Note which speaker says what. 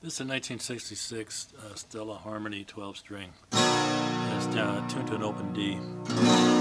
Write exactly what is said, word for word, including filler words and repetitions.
Speaker 1: This is a nineteen sixty-six uh, Stella Harmony twelve string. It's uh, tuned to an open D.